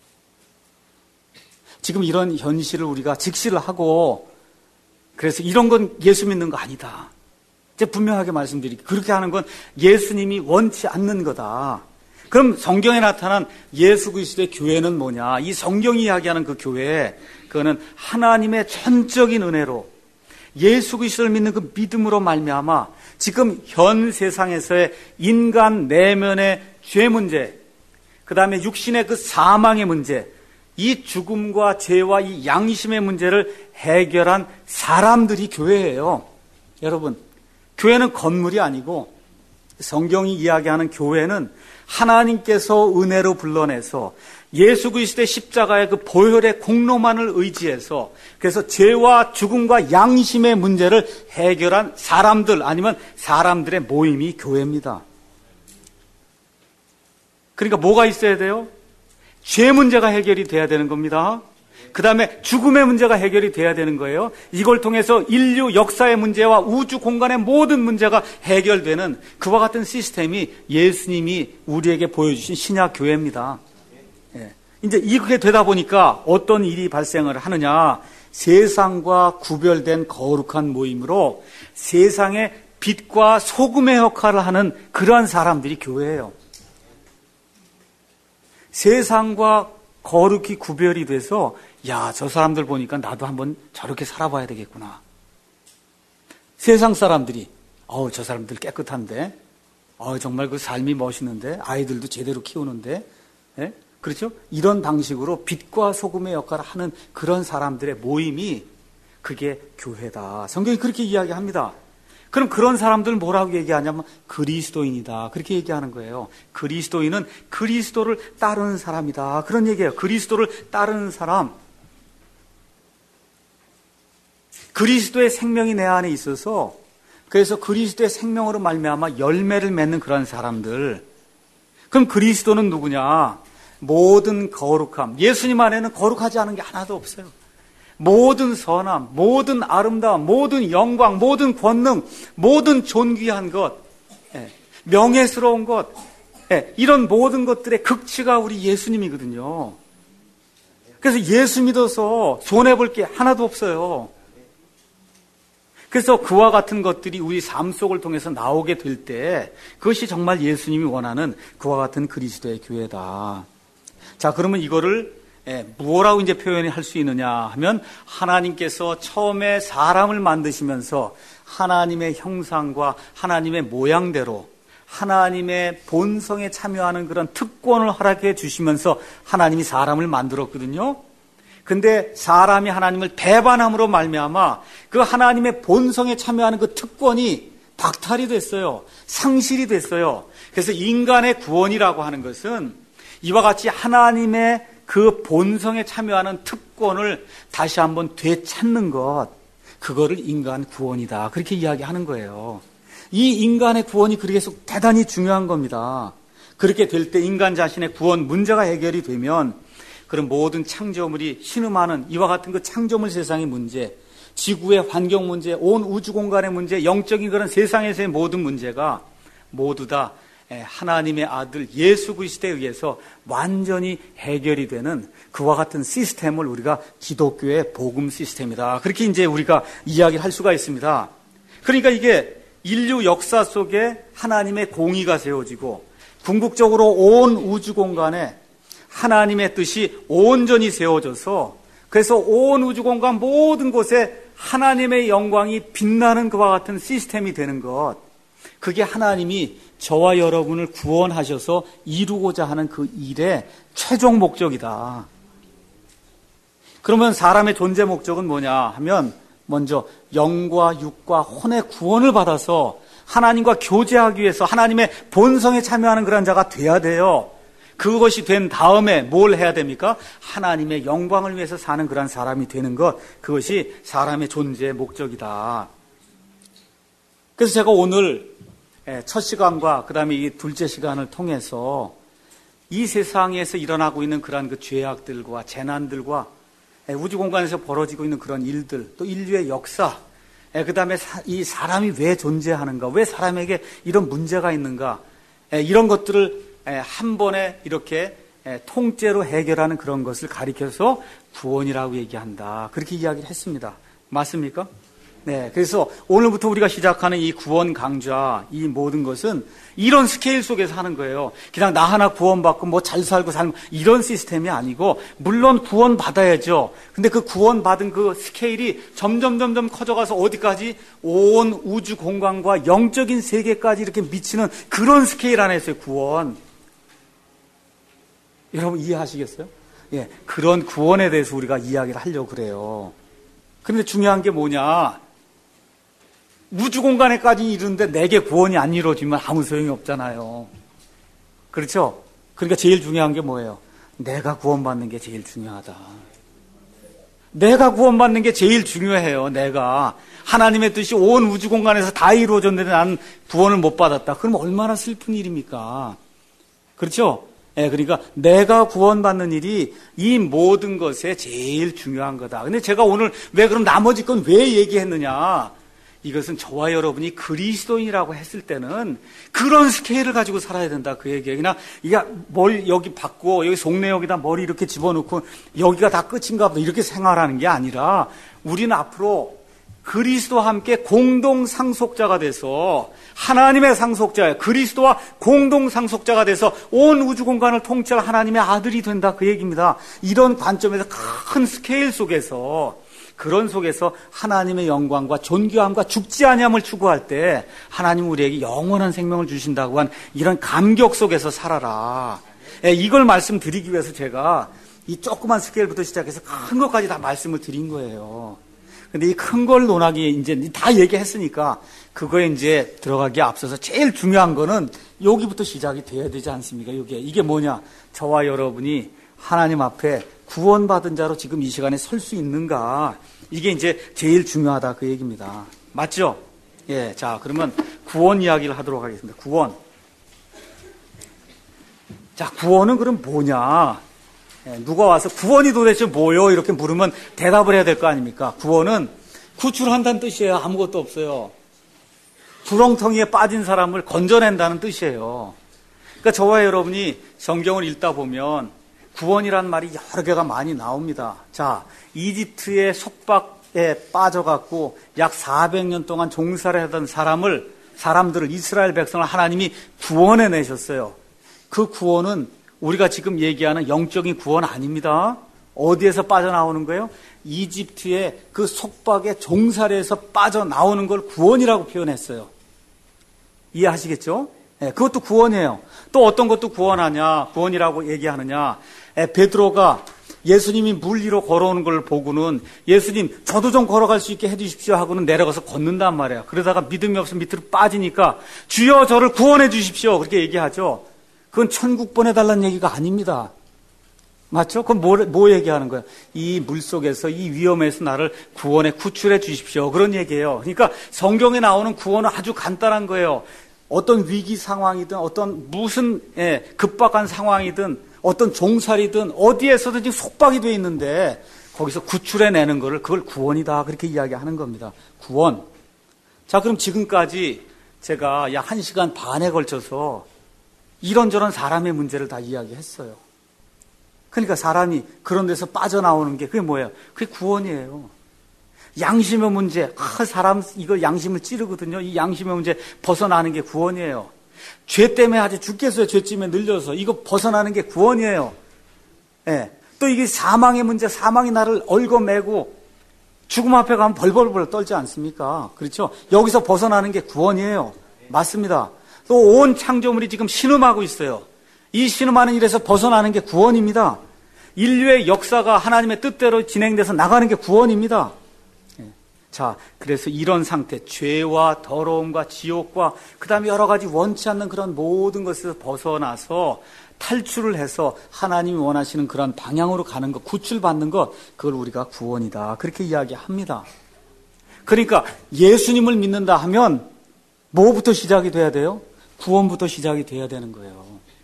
지금 이런 현실을 우리가 직시를 하고 그래서 이런 건 예수 믿는 거 아니다. 이제 분명하게 말씀드릴게요. 그렇게 하는 건 예수님이 원치 않는 거다. 그럼 성경에 나타난 예수 그리스도의 교회는 뭐냐? 이 성경이 이야기하는 그 교회, 그거는 하나님의 전적인 은혜로 예수 그리스도를 믿는 그 믿음으로 말미암아 지금 현 세상에서의 인간 내면의 죄 문제, 그 다음에 육신의 그 사망의 문제, 이 죽음과 죄와 이 양심의 문제를 해결한 사람들이 교회예요. 여러분, 교회는 건물이 아니고 성경이 이야기하는 교회는 하나님께서 은혜로 불러내서 예수 그리스도의 십자가의 그 보혈의 공로만을 의지해서 그래서 죄와 죽음과 양심의 문제를 해결한 사람들 아니면 사람들의 모임이 교회입니다. 그러니까 뭐가 있어야 돼요? 죄 문제가 해결이 돼야 되는 겁니다. 그 다음에 죽음의 문제가 해결이 돼야 되는 거예요. 이걸 통해서 인류 역사의 문제와 우주 공간의 모든 문제가 해결되는 그와 같은 시스템이 예수님이 우리에게 보여주신 신약 교회입니다. 이제 이렇게 되다 보니까 어떤 일이 발생을 하느냐. 세상과 구별된 거룩한 모임으로 세상의 빛과 소금의 역할을 하는 그러한 사람들이 교회예요. 세상과 거룩히 구별이 돼서 야, 저 사람들 보니까 나도 한번 저렇게 살아봐야 되겠구나. 세상 사람들이 저 사람들 깨끗한데 정말 그 삶이 멋있는데, 아이들도 제대로 키우는데, 예? 그렇죠? 이런 방식으로 빛과 소금의 역할을 하는 그런 사람들의 모임이 그게 교회다. 성경이 그렇게 이야기합니다. 그럼 그런 사람들 뭐라고 얘기하냐면 그리스도인이다. 그렇게 얘기하는 거예요. 그리스도인은 그리스도를 따르는 사람이다. 그런 얘기예요. 그리스도를 따르는 사람. 그리스도의 생명이 내 안에 있어서, 그래서 그리스도의 생명으로 말미암아 열매를 맺는 그런 사람들. 그럼 그리스도는 누구냐? 모든 거룩함. 예수님 안에는 거룩하지 않은 게 하나도 없어요. 모든 선함, 모든 아름다움, 모든 영광, 모든 권능, 모든 존귀한 것, 명예스러운 것, 이런 모든 것들의 극치가 우리 예수님이거든요. 그래서 예수 믿어서 손해볼 게 하나도 없어요. 그래서 그와 같은 것들이 우리 삶 속을 통해서 나오게 될 때 그것이 정말 예수님이 원하는 그와 같은 그리스도의 교회다. 자, 그러면 이거를 뭐라고 이제 표현을 할 수 있느냐 하면, 하나님께서 처음에 사람을 만드시면서 하나님의 형상과 하나님의 모양대로 하나님의 본성에 참여하는 그런 특권을 허락해 주시면서 하나님이 사람을 만들었거든요. 근데 사람이 하나님을 배반함으로 말미암아 그 하나님의 본성에 참여하는 그 특권이 박탈이 됐어요. 상실이 됐어요. 그래서 인간의 구원이라고 하는 것은 이와 같이 하나님의 그 본성에 참여하는 특권을 다시 한번 되찾는 것, 그거를 인간 구원이다. 그렇게 이야기하는 거예요. 이 인간의 구원이 그래서 대단히 중요한 겁니다. 그렇게 될 때 인간 자신의 구원 문제가 해결이 되면, 그런 모든 창조물이 신음하는 이와 같은 그 창조물 세상의 문제, 지구의 환경 문제, 온 우주 공간의 문제, 영적인 그런 세상에서의 모든 문제가 모두 다 하나님의 아들 예수 그리스도에 의해서 완전히 해결이 되는 그와 같은 시스템을 우리가 기독교의 복음 시스템이다. 그렇게 이제 우리가 이야기를 할 수가 있습니다. 그러니까 이게 인류 역사 속에 하나님의 공의가 세워지고 궁극적으로 온 우주 공간에 하나님의 뜻이 온전히 세워져서, 그래서 온 우주 공간 모든 곳에 하나님의 영광이 빛나는 그와 같은 시스템이 되는 것, 그게 하나님이 저와 여러분을 구원하셔서 이루고자 하는 그 일의 최종 목적이다. 그러면 사람의 존재 목적은 뭐냐 하면, 먼저 영과 육과 혼의 구원을 받아서 하나님과 교제하기 위해서 하나님의 본성에 참여하는 그런 자가 돼야 돼요. 그것이 된 다음에 뭘 해야 됩니까? 하나님의 영광을 위해서 사는 그런 사람이 되는 것, 그것이 사람의 존재의 목적이다. 그래서 제가 오늘 첫 시간과 그 다음에 이 둘째 시간을 통해서 이 세상에서 일어나고 있는 그런 그 죄악들과 재난들과 우주 공간에서 벌어지고 있는 그런 일들, 또 인류의 역사, 그 다음에 이 사람이 왜 존재하는가, 왜 사람에게 이런 문제가 있는가, 이런 것들을 한 번에 이렇게 통째로 해결하는 그런 것을 가리켜서 구원이라고 얘기한다. 그렇게 이야기를 했습니다. 맞습니까? 네. 그래서 오늘부터 우리가 시작하는 이 구원 강좌, 이 모든 것은 이런 스케일 속에서 하는 거예요. 그냥 나 하나 구원받고 뭐 잘 살고 살면 이런 시스템이 아니고, 물론 구원받아야죠. 근데 그 구원받은 그 스케일이 점점 커져가서 어디까지? 온 우주 공간과 영적인 세계까지 이렇게 미치는 그런 스케일 안에서의 구원. 여러분 이해하시겠어요? 예, 그런 구원에 대해서 우리가 이야기를 하려고 그래요. 그런데 중요한 게 뭐냐? 우주 공간에까지 이르는데 내게 구원이 안 이루어지면 아무 소용이 없잖아요. 그렇죠? 그러니까 제일 중요한 게 뭐예요? 내가 구원받는 게 제일 중요하다. 내가 구원받는 게 제일 중요해요. 내가 하나님의 뜻이 온 우주 공간에서 다 이루어졌는데 나는 구원을 못 받았다. 그럼 얼마나 슬픈 일입니까? 그렇죠? 그러니까 내가 구원받는 일이 이 모든 것에 제일 중요한 거다. 근데 제가 오늘 왜 그럼 나머지 건 왜 얘기했느냐? 이것은 저와 여러분이 그리스도인이라고 했을 때는 그런 스케일을 가지고 살아야 된다. 그 얘기예요. 그냥 머리 여기 받고 여기 속내 여기다 머리 이렇게 집어넣고 여기가 다 끝인가 보다 이렇게 생활하는 게 아니라, 우리는 앞으로 그리스도와 함께 공동 상속자가 돼서 하나님의 상속자예요. 그리스도와 공동 상속자가 돼서 온 우주 공간을 통치할 하나님의 아들이 된다. 그 얘기입니다. 이런 관점에서 큰 스케일 속에서 그런 속에서 하나님의 영광과 존귀함과 죽지 아니함을 추구할 때 하나님 우리에게 영원한 생명을 주신다고 한 이런 감격 속에서 살아라. 이걸 말씀드리기 위해서 제가 이 조그만 스케일부터 시작해서 큰 것까지 다 말씀을 드린 거예요. 근데 이 큰 걸 논하기 이제 다 얘기했으니까 그거에 이제 들어가기에 앞서서 제일 중요한 거는 여기부터 시작이 돼야 되지 않습니까? 이게 뭐냐? 저와 여러분이 하나님 앞에 구원받은 자로 지금 이 시간에 설 수 있는가? 이게 이제 제일 중요하다 그 얘기입니다. 맞죠? 예, 자, 그러면 구원 이야기를 하도록 하겠습니다. 구원. 자, 구원은 그럼 뭐냐? 누가 와서 구원이 도대체 뭐요? 이렇게 물으면 대답을 해야 될 거 아닙니까? 구원은 구출한다는 뜻이에요. 아무것도 없어요. 구렁텅이에 빠진 사람을 건져낸다는 뜻이에요. 그러니까 저와 여러분이 성경을 읽다 보면 구원이라는 말이 여러 개가 많이 나옵니다. 자, 이집트의 속박에 빠져갖고 약 400년 동안 종살이 하던 사람들을 이스라엘 백성을 하나님이 구원해 내셨어요. 그 구원은 우리가 지금 얘기하는 영적인 구원 아닙니다. 어디에서 빠져나오는 거예요? 이집트의 그 속박의 종살이에서 빠져나오는 걸 구원이라고 표현했어요. 이해하시겠죠? 네, 그것도 구원이에요. 또 어떤 것도 구원이라고 얘기하느냐. 베드로가 예수님이 물 위로 걸어오는 걸 보고는 예수님 저도 좀 걸어갈 수 있게 해주십시오 하고는 내려가서 걷는단 말이에요. 그러다가 믿음이 없어 밑으로 빠지니까 주여 저를 구원해 주십시오 그렇게 얘기하죠. 그건 천국 보내달라는 얘기가 아닙니다. 맞죠? 그건 뭐 얘기하는 거예요? 이 물속에서 이 위험에서 나를 구출해 주십시오. 그런 얘기예요. 그러니까 성경에 나오는 구원은 아주 간단한 거예요. 어떤 위기 상황이든 어떤 무슨 급박한 상황이든 어떤 종살이든 어디에서든 지금 속박이 돼 있는데 거기서 구출해내는 거를 그걸 구원이다 그렇게 이야기하는 겁니다. 구원. 자, 그럼 지금까지 제가 약 1시간 반에 걸쳐서 이런저런 사람의 문제를 다 이야기했어요. 그러니까 사람이 그런 데서 빠져나오는 게 그게 뭐예요? 그게 구원이에요. 양심의 문제, 사람 이거 양심을 찌르거든요. 이 양심의 문제 벗어나는 게 구원이에요. 죄 때문에 아주 죽겠어요. 죄짐에 늘려서 이거 벗어나는 게 구원이에요. 예. 또 이게 사망의 문제, 사망이 나를 얽어매고 죽음 앞에 가면 벌벌벌 떨지 않습니까? 그렇죠? 여기서 벗어나는 게 구원이에요. 맞습니다. 또 온 창조물이 지금 신음하고 있어요. 이 신음하는 일에서 벗어나는 게 구원입니다. 인류의 역사가 하나님의 뜻대로 진행돼서 나가는 게 구원입니다. 자, 그래서 이런 상태, 죄와 더러움과 지옥과 그 다음에 여러 가지 원치 않는 그런 모든 것에서 벗어나서 탈출을 해서 하나님이 원하시는 그런 방향으로 가는 것, 구출받는 것, 그걸 우리가 구원이다. 그렇게 이야기합니다. 그러니까 예수님을 믿는다 하면 뭐부터 시작이 돼야 돼요? 구원부터 시작이 돼야 되는 거예요.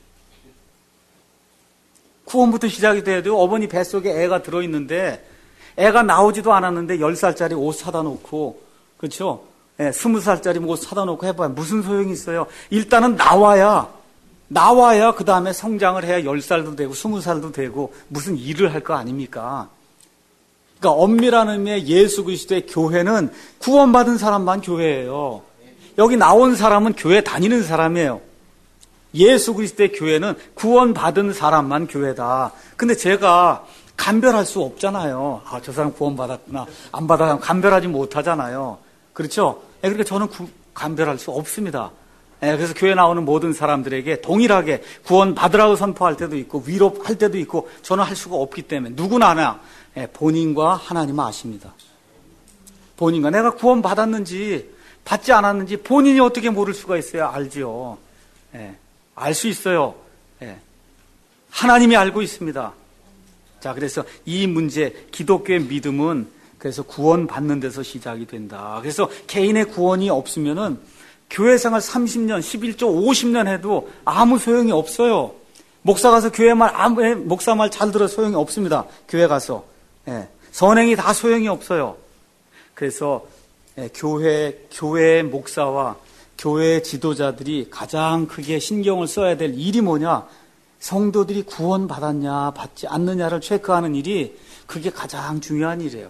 구원부터 시작이 돼야 돼요. 어머니 뱃속에 애가 들어있는데 애가 나오지도 않았는데 10살짜리 옷 사다 놓고, 그렇죠? 20살짜리 옷 사다 놓고 해봐야 무슨 소용이 있어요? 일단은 나와야 그 다음에 성장을 해야 10살도 되고 20살도 되고 무슨 일을 할 거 아닙니까? 그러니까 엄밀한 의미의 예수 그리스도의 교회는 구원받은 사람만 교회예요. 여기 나온 사람은 교회 다니는 사람이에요. 예수 그리스도의 교회는 구원받은 사람만 교회다. 근데 제가 감별할 수 없잖아요. 저 사람 구원받았구나. 안 받았구나. 감별하지 못하잖아요. 그렇죠? 그러니까 저는 감별할 수 없습니다. 그래서 교회 나오는 모든 사람들에게 동일하게 구원받으라고 선포할 때도 있고 위로할 때도 있고 저는 할 수가 없기 때문에 누구나 본인과 하나님은 아십니다. 본인과 내가 구원받았는지 받지 않았는지 본인이 어떻게 모를 수가 있어요? 알지요. 알 수 있어요. 하나님이 알고 있습니다. 자, 그래서 이 문제, 기독교의 믿음은 그래서 구원받는 데서 시작이 된다. 그래서 개인의 구원이 없으면은 교회 생활 30년, 11조, 50년 해도 아무 소용이 없어요. 목사 가서 목사 말 잘 들어 소용이 없습니다. 교회 가서. 선행이 다 소용이 없어요. 그래서 교회의 목사와 교회 지도자들이 가장 크게 신경을 써야 될 일이 뭐냐? 성도들이 구원받았냐 받지 않느냐를 체크하는 일이 그게 가장 중요한 일이에요.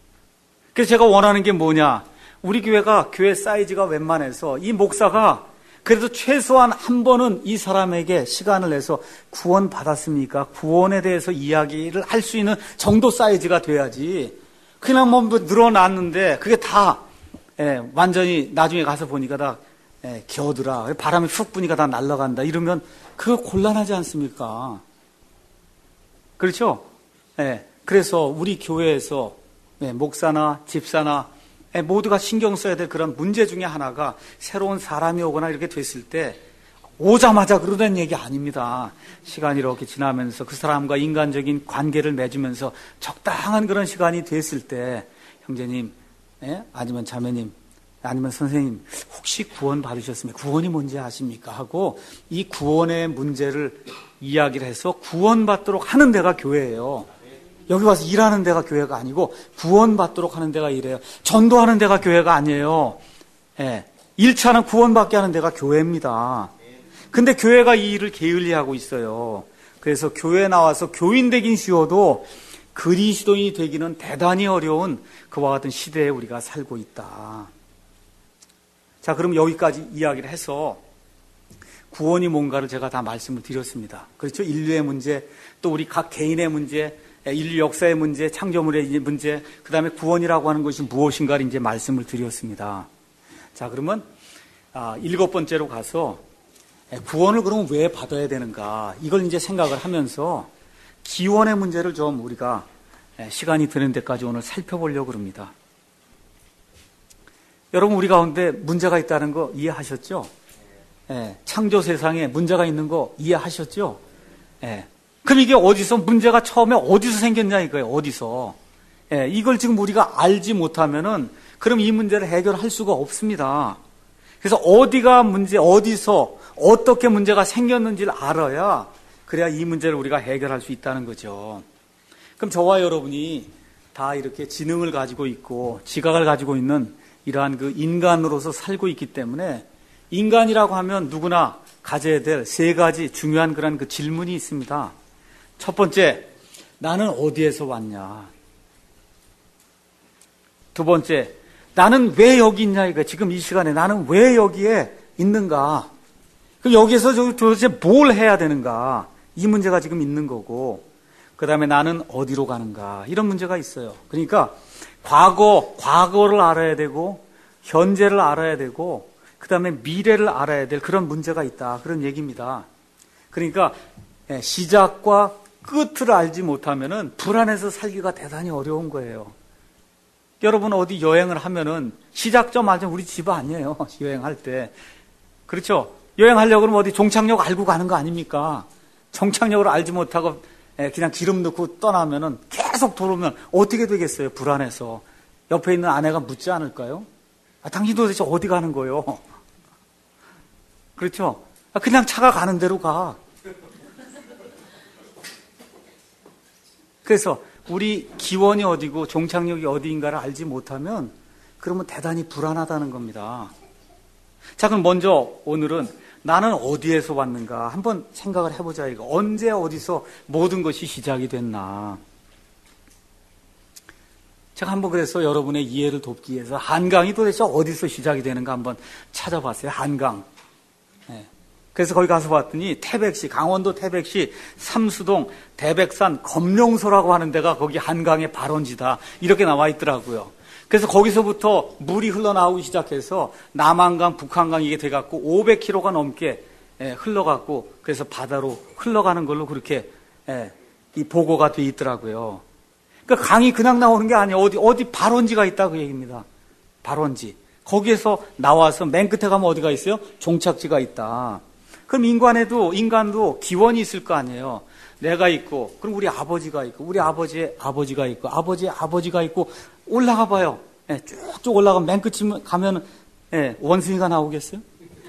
그래서 제가 원하는 게 뭐냐? 우리 교회가 교회 사이즈가 웬만해서 이 목사가 그래도 최소한 한 번은 이 사람에게 시간을 내서 구원받았습니까? 구원에 대해서 이야기를 할 수 있는 정도 사이즈가 돼야지. 그냥 뭐 늘어났는데 그게 다 완전히 나중에 가서 보니까 다 겨우더라. 바람이 훅 부니까 다 날아간다. 이러면 그거 곤란하지 않습니까? 그렇죠? 그래서 우리 교회에서 목사나 집사나 모두가 신경 써야 될 그런 문제 중에 하나가 새로운 사람이 오거나 이렇게 됐을 때 오자마자 그러는 얘기 아닙니다. 시간이 이렇게 지나면서 그 사람과 인간적인 관계를 맺으면서 적당한 그런 시간이 됐을 때 형제님, 아니면 자매님, 아니면 선생님 혹시 구원 받으셨습니까? 구원이 뭔지 아십니까? 하고 이 구원의 문제를 이야기를 해서 구원받도록 하는 데가 교회예요. 여기 와서 일하는 데가 교회가 아니고 구원받도록 하는 데가 이래요. 전도하는 데가 교회가 아니에요. 1차는 구원받게 하는 데가 교회입니다. 근데 교회가 이 일을 게을리하고 있어요. 그래서 교회에 나와서 교인 되긴 쉬워도 그리스도인이 되기는 대단히 어려운 그와 같은 시대에 우리가 살고 있다. 자, 그럼 여기까지 이야기를 해서 구원이 뭔가를 제가 다 말씀을 드렸습니다. 그렇죠? 인류의 문제, 또 우리 각 개인의 문제, 인류 역사의 문제, 창조물의 문제, 그 다음에 구원이라고 하는 것이 무엇인가를 이제 말씀을 드렸습니다. 자, 그러면 7번째로 가서 구원을 그러면 왜 받아야 되는가? 이걸 이제 생각을 하면서 기원의 문제를 좀 우리가 시간이 드는 데까지 오늘 살펴보려고 합니다. 여러분, 우리 가운데 문제가 있다는 거 이해하셨죠? 창조 세상에 문제가 있는 거 이해하셨죠? 그럼 이게 어디서, 문제가 처음에 어디서 생겼냐 이거예요, 어디서. 이걸 지금 우리가 알지 못하면은, 그럼 이 문제를 해결할 수가 없습니다. 그래서 어디가 문제, 어디서, 어떻게 문제가 생겼는지를 알아야, 그래야 이 문제를 우리가 해결할 수 있다는 거죠. 그럼 저와 여러분이 다 이렇게 지능을 가지고 있고, 지각을 가지고 있는 이러한 그 인간으로서 살고 있기 때문에, 인간이라고 하면 누구나 가져야 될 3가지 중요한 그런 그 질문이 있습니다. 첫 번째, 나는 어디에서 왔냐? 두 번째, 나는 왜 여기 있냐? 이거 지금 이 시간에 나는 왜 여기에 있는가? 그럼 여기에서 도대체 뭘 해야 되는가? 이 문제가 지금 있는 거고, 그 다음에 나는 어디로 가는가? 이런 문제가 있어요. 그러니까 과거를 알아야 되고, 현재를 알아야 되고, 그 다음에 미래를 알아야 될 그런 문제가 있다. 그런 얘기입니다. 그러니까 시작과 끝을 알지 못하면은 불안해서 살기가 대단히 어려운 거예요. 여러분 어디 여행을 하면은 시작점 알면 우리 집 아니에요. 여행할 때. 그렇죠? 여행하려고 그러면 어디 종착역 알고 가는 거 아닙니까? 종착역을 알지 못하고 그냥 기름 넣고 떠나면은 계속 돌아오면 어떻게 되겠어요? 불안해서. 옆에 있는 아내가 묻지 않을까요? 당신 도대체 어디 가는 거예요? 그렇죠? 그냥 차가 가는 대로 가. 그래서 우리 기원이 어디고 종착역이 어디인가를 알지 못하면 그러면 대단히 불안하다는 겁니다. 자, 그럼 먼저 오늘은 나는 어디에서 왔는가 한번 생각을 해보자. 이거 언제 어디서 모든 것이 시작이 됐나. 제가 한번 그래서 여러분의 이해를 돕기 위해서 한강이 도대체 어디서 시작이 되는가 한번 찾아봤어요. 한강. 그래서 거기 가서 봤더니 태백시, 강원도 태백시 삼수동 대백산 검룡소라고 하는 데가 거기 한강의 발원지다. 이렇게 나와 있더라고요. 그래서 거기서부터 물이 흘러나오기 시작해서 남한강, 북한강 이게 돼갖고 500km가 넘게 흘러갖고 그래서 바다로 흘러가는 걸로 그렇게 이 보고가 돼 있더라고요. 그러니까 강이 그냥 나오는 게 아니에요. 어디 발원지가 있다 그 얘기입니다. 발원지. 거기에서 나와서 맨 끝에 가면 어디가 있어요? 종착지가 있다. 그럼 인간도 기원이 있을 거 아니에요. 내가 있고, 그럼 우리 아버지가 있고, 우리 아버지의 아버지가 있고, 아버지의 아버지가 있고, 올라가 봐요. 쭉쭉 올라가면 맨 끝에 가면 원숭이가 나오겠어요?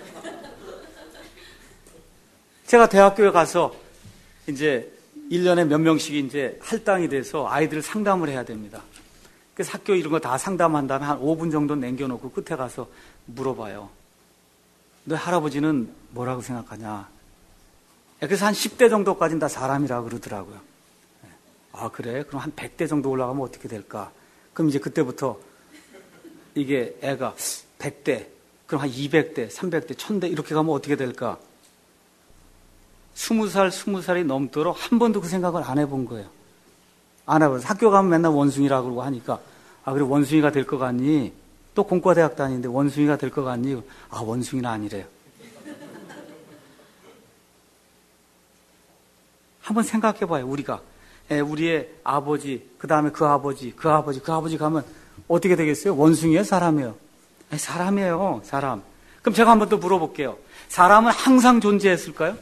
제가 대학교에 가서 이제 1년에 몇 명씩 이제 할당이 돼서 아이들 상담을 해야 됩니다. 그래서 학교 이런 거 다 상담한 다음에 한 5분 정도 남겨놓고 끝에 가서 물어봐요. 너 할아버지는 뭐라고 생각하냐? 그래서 한 10대 정도까지는 다 사람이라고 그러더라고요. 아, 그래? 그럼 한 100대 정도 올라가면 어떻게 될까? 그럼 이제 그때부터 이게 애가 100대. 그럼 한 200대, 300대, 1000대 이렇게 가면 어떻게 될까? 20살, 20살이 넘도록 한 번도 그 생각을 안 해본 거예요. 안 해봐서 학교 가면 맨날 원숭이라고 그러고 하니까 그래 원숭이가 될 것 같니? 또 공과대학 다니는데 원숭이가 될 것 같니? 원숭이는 아니래요. 한번 생각해봐요. 우리가 우리의 아버지, 그 다음에 그 아버지 가면 어떻게 되겠어요? 원숭이에요? 사람이에요? 사람이에요. 사람. 그럼 제가 한번 더 물어볼게요. 사람은 항상 존재했을까요?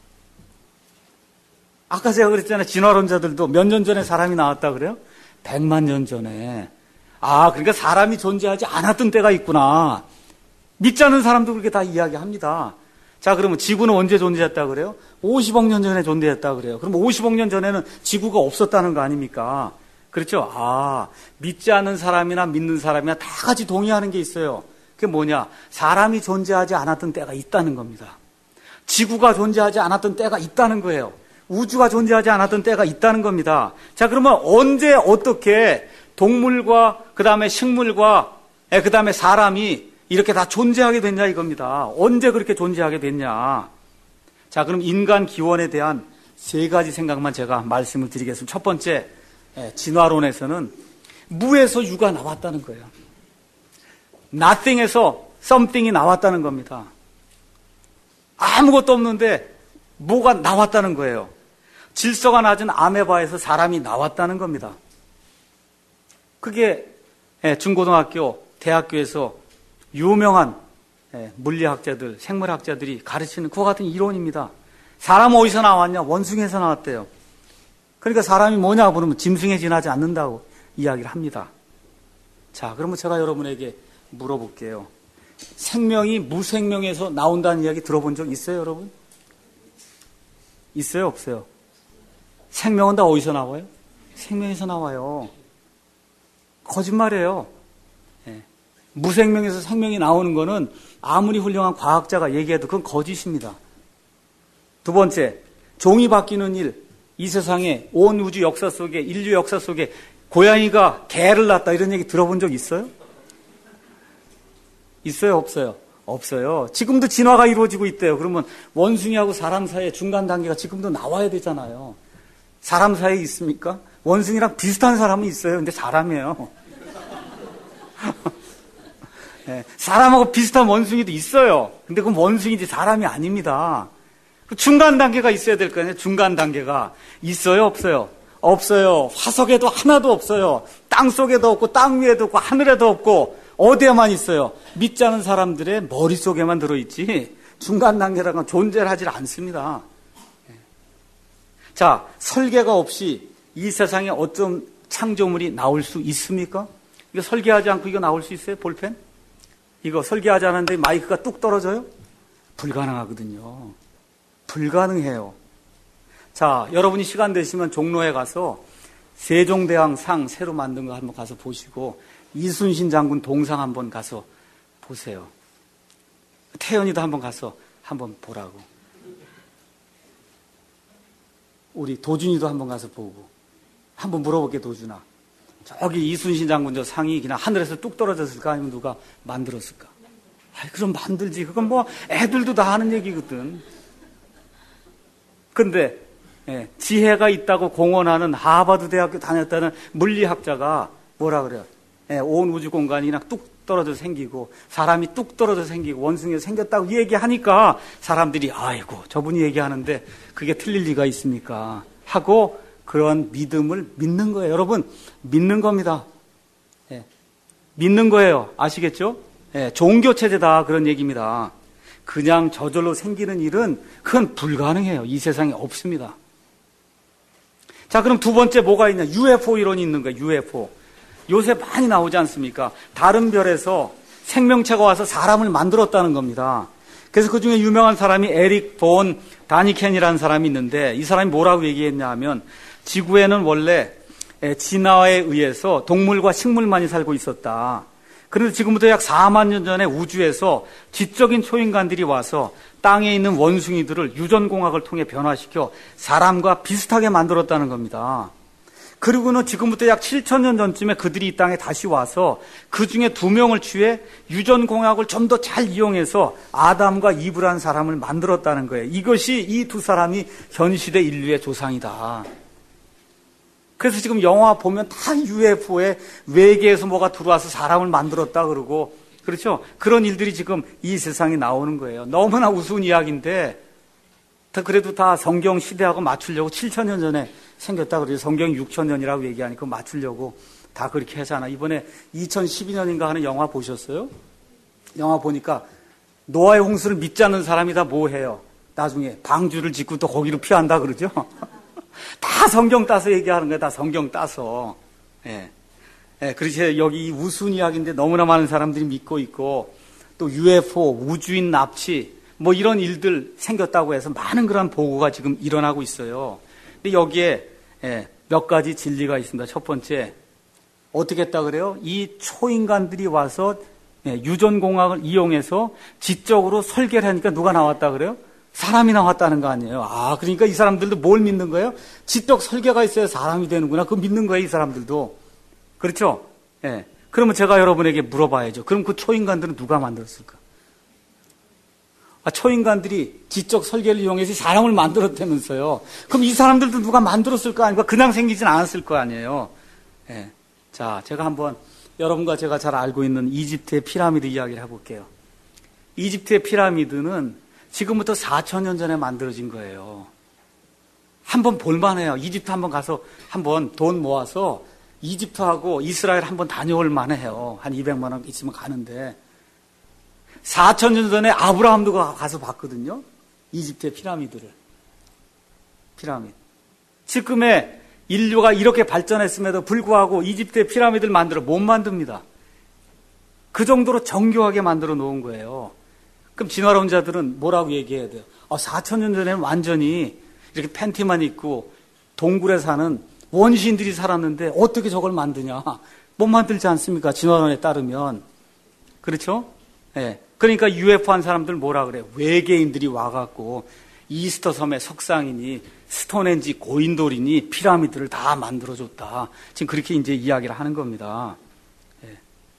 아까 제가 그랬잖아요. 진화론자들도 몇 년 전에 사람이 나왔다 그래요? 100만 년 전에. 그러니까 사람이 존재하지 않았던 때가 있구나. 믿지 않는 사람도 그렇게 다 이야기합니다. 자, 그러면 지구는 언제 존재했다 그래요? 50억 년 전에 존재했다 그래요. 그럼 50억 년 전에는 지구가 없었다는 거 아닙니까? 그렇죠? 믿지 않는 사람이나 믿는 사람이나 다 같이 동의하는 게 있어요. 그게 뭐냐? 사람이 존재하지 않았던 때가 있다는 겁니다. 지구가 존재하지 않았던 때가 있다는 거예요. 우주가 존재하지 않았던 때가 있다는 겁니다. 자, 그러면 언제 어떻게 동물과 그 다음에 식물과 그 다음에 사람이 이렇게 다 존재하게 됐냐 이겁니다. 언제 그렇게 존재하게 됐냐. 자, 그럼 인간 기원에 대한 세 가지 생각만 제가 말씀을 드리겠습니다. 첫 번째, 진화론에서는 무에서 유가 나왔다는 거예요. nothing에서 something이 나왔다는 겁니다. 아무것도 없는데 뭐가 나왔다는 거예요. 질서가 낮은 아메바에서 사람이 나왔다는 겁니다. 그게 중고등학교, 대학교에서 유명한 물리학자들, 생물학자들이 가르치는 그와 같은 이론입니다. 사람 어디서 나왔냐? 원숭이에서 나왔대요. 그러니까 사람이 뭐냐 그러면 짐승에 지나지 않는다고 이야기를 합니다. 자, 그러면 제가 여러분에게 물어볼게요. 생명이 무생명에서 나온다는 이야기 들어본 적 있어요, 여러분? 있어요, 없어요? 생명은 다 어디서 나와요? 생명에서 나와요. 거짓말이에요. 무생명에서 생명이 나오는 거는 아무리 훌륭한 과학자가 얘기해도 그건 거짓입니다. 두 번째, 종이 바뀌는 일. 이 세상에 온 우주 역사 속에, 인류 역사 속에 고양이가 개를 낳았다 이런 얘기 들어본 적 있어요? 있어요, 없어요? 없어요. 지금도 진화가 이루어지고 있대요. 그러면 원숭이하고 사람 사이의 중간 단계가 지금도 나와야 되잖아요. 사람 사이에 있습니까? 원숭이랑 비슷한 사람은 있어요. 근데 사람이에요. 사람하고 비슷한 원숭이도 있어요. 근데 그건 원숭이지 사람이 아닙니다. 중간 단계가 있어야 될 거 아니에요. 중간 단계가 있어요, 없어요? 없어요. 화석에도 하나도 없어요. 땅 속에도 없고 땅 위에도 없고 하늘에도 없고 어디에만 있어요? 믿지 않은 사람들의 머릿속에만 들어있지 중간 단계라는 건 존재를 하질 않습니다. 자, 설계가 없이 이 세상에 어떤 창조물이 나올 수 있습니까? 이거 설계하지 않고 이거 나올 수 있어요? 볼펜? 이거 설계하지 않았는데 마이크가 뚝 떨어져요? 불가능하거든요. 불가능해요. 자, 여러분이 시간 되시면 종로에 가서 세종대왕 상 새로 만든 거 한번 가서 보시고 이순신 장군 동상 한번 가서 보세요. 태연이도 한번 가서 한번 보라고. 우리 도준이도 한번 가서 보고 한번 물어볼게. 도준아, 저기 이순신 장군 저 상이 그냥 하늘에서 뚝 떨어졌을까 아니면 누가 만들었을까? 그럼 만들지. 그건 뭐 애들도 다 하는 얘기거든. 근데 지혜가 있다고 공언하는 하버드 대학교 다녔다는 물리학자가 뭐라 그래요? 온 우주 공간이 그냥 뚝 떨어져 생기고 사람이 뚝 떨어져 생기고 원숭이가 생겼다고 얘기하니까 사람들이 아이고 저분이 얘기하는데 그게 틀릴 리가 있습니까? 하고 그런 믿음을 믿는 거예요. 여러분, 믿는 겁니다. 믿는 거예요. 아시겠죠? 종교체제다 그런 얘기입니다. 그냥 저절로 생기는 일은 그건 불가능해요. 이 세상에 없습니다. 자, 그럼 두 번째 뭐가 있냐? UFO 이론이 있는 거예요. UFO. 요새 많이 나오지 않습니까? 다른 별에서 생명체가 와서 사람을 만들었다는 겁니다. 그래서 그 중에 유명한 사람이 에릭 본 다니켄이라는 사람이 있는데 이 사람이 뭐라고 얘기했냐 하면 지구에는 원래 진화에 의해서 동물과 식물만이 살고 있었다. 그런데 지금부터 약 4만 년 전에 우주에서 지적인 초인간들이 와서 땅에 있는 원숭이들을 유전공학을 통해 변화시켜 사람과 비슷하게 만들었다는 겁니다. 그리고는 지금부터 약 7,000년 전쯤에 그들이 이 땅에 다시 와서 그 중에 2명을 취해 유전공학을 좀 더 잘 이용해서 아담과 이브라는 사람을 만들었다는 거예요. 이것이 이 두 사람이 현 시대 인류의 조상이다. 그래서 지금 영화 보면 다 UFO에 외계에서 뭐가 들어와서 사람을 만들었다 그러고, 그렇죠? 그런 일들이 지금 이 세상에 나오는 거예요. 너무나 우스운 이야기인데, 그래도 다 성경 시대하고 맞추려고 7,000년 전에 생겼다 그러죠. 성경이 6,000년이라고 얘기하니까 맞추려고 다 그렇게 하잖아. 이번에 2012년인가 하는 영화 보셨어요? 영화 보니까 노아의 홍수를 믿지 않는 사람이 다 뭐 해요? 나중에 방주를 짓고 또 거기로 피한다 그러죠? 다 성경 따서 얘기하는 거야. 다 성경 따서. 예. 예, 그래서 여기 이 우스운 이야기인데 너무나 많은 사람들이 믿고 있고, 또 UFO, 우주인 납치, 뭐 이런 일들 생겼다고 해서 많은 그런 보고가 지금 일어나고 있어요. 근데 여기에 몇 가지 진리가 있습니다. 첫 번째, 어떻게 했다 그래요? 이 초인간들이 와서 유전공학을 이용해서 지적으로 설계를 하니까 누가 나왔다 그래요? 사람이 나왔다는 거 아니에요. 아, 그러니까 이 사람들도 뭘 믿는 거예요? 지적 설계가 있어야 사람이 되는구나. 그거 믿는 거예요, 이 사람들도. 그렇죠? 예. 그러면 제가 여러분에게 물어봐야죠. 그럼 그 초인간들은 누가 만들었을까? 아, 초인간들이 지적 설계를 이용해서 사람을 만들었다면서요. 그럼 이 사람들도 누가 만들었을 거 아니고 그냥 생기진 않았을 거 아니에요. 예. 자, 제가 한번 여러분과 제가 잘 알고 있는 이집트의 피라미드 이야기를 해볼게요. 이집트의 피라미드는 지금부터 4,000년 전에 만들어진 거예요. 한번 볼만해요. 이집트 한번 가서 한번 돈 모아서 이집트하고 이스라엘 한번 다녀올 만해요. 한 200만 원 있으면 가는데. 4,000년 전에 아브라함도 가서 봤거든요. 이집트의 피라미드를. 피라미드. 지금의 인류가 이렇게 발전했음에도 불구하고 이집트의 피라미드를 만들어 못 만듭니다. 그 정도로 정교하게 만들어 놓은 거예요. 그럼 진화론 자들은 뭐라고 얘기해야 돼요? 4,000년 전에는 완전히 이렇게 팬티만 입고 동굴에 사는 원시인들이 살았는데 어떻게 저걸 만드냐? 못 만들지 않습니까? 진화론에 따르면. 그렇죠? 예. 그러니까 UFO 한 사람들 뭐라 그래요? 외계인들이 와갖고 이스터 섬의 석상이니 스톤헨지 고인돌이니 피라미드를 다 만들어줬다. 지금 그렇게 이제 이야기를 하는 겁니다. 예.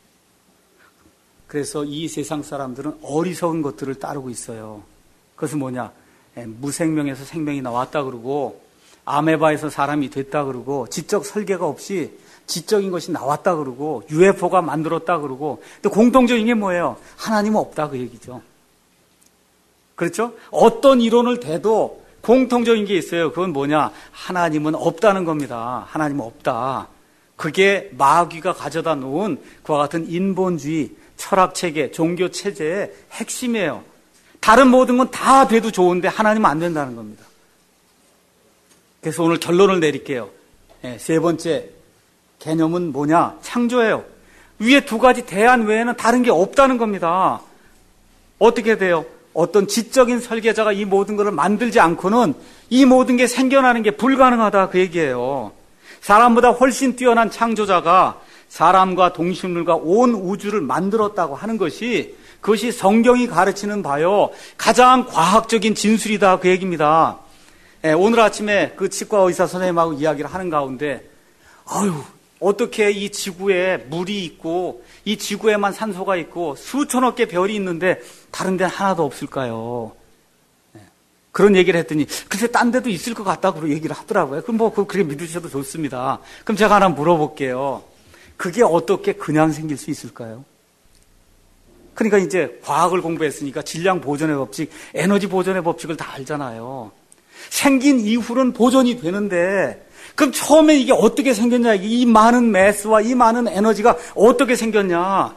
그래서 이 세상 사람들은 어리석은 것들을 따르고 있어요. 그것은 뭐냐? 예, 무생명에서 생명이 나왔다 그러고 아메바에서 사람이 됐다 그러고 지적 설계가 없이 지적인 것이 나왔다 그러고 UFO가 만들었다 그러고 또 공통적인 게 뭐예요? 하나님은 없다 그 얘기죠. 그렇죠? 어떤 이론을 대도 공통적인 게 있어요. 그건 뭐냐? 하나님은 없다는 겁니다. 하나님은 없다. 그게 마귀가 가져다 놓은 그와 같은 인본주의, 철학체계, 종교체제의 핵심이에요. 다른 모든 건 다 돼도 좋은데 하나님은 안 된다는 겁니다. 그래서 오늘 결론을 내릴게요. 세 번째 개념은 뭐냐? 창조예요. 위에 두 가지 대안 외에는 다른 게 없다는 겁니다. 어떻게 돼요? 어떤 지적인 설계자가 이 모든 것을 만들지 않고는 이 모든 게 생겨나는 게 불가능하다 그 얘기예요. 사람보다 훨씬 뛰어난 창조자가 사람과 동식물과 온 우주를 만들었다고 하는 것이 그것이 성경이 가르치는 바요 가장 과학적인 진술이다 그 얘기입니다. 오늘 아침에 그 치과 의사 선생님하고 이야기를 하는 가운데 어떻게 이 지구에 물이 있고 이 지구에만 산소가 있고 수천억 개 별이 있는데 다른 데는 하나도 없을까요? 그런 얘기를 했더니 글쎄 딴 데도 있을 것 같다고 얘기를 하더라고요. 그럼 그렇게 믿으셔도 좋습니다. 그럼 제가 하나 물어볼게요. 그게 어떻게 그냥 생길 수 있을까요? 그러니까 이제 과학을 공부했으니까 질량 보존의 법칙, 에너지 보존의 법칙을 다 알잖아요. 생긴 이후로는 보존이 되는데 그럼 처음에 이게 어떻게 생겼냐? 이 많은 매스와 이 많은 에너지가 어떻게 생겼냐?